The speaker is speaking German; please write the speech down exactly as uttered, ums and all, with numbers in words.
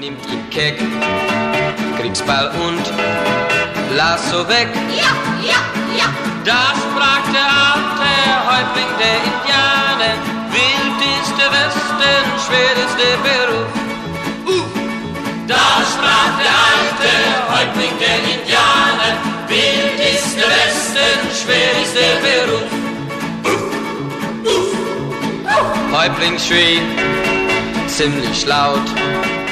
nimmt ihn keck, Kriegsball und Lasso weg. Ja, ja, ja. Da sprach der alte Häuptling der Indianer, wild ist der Westen, schwer ist der Beruf. Uh. Da sprach der alte Häuptling der Indianer, wild ist der Westen, schwer ist der Beruf. Uh. Uh. Uh. Häuptling schrie ziemlich laut,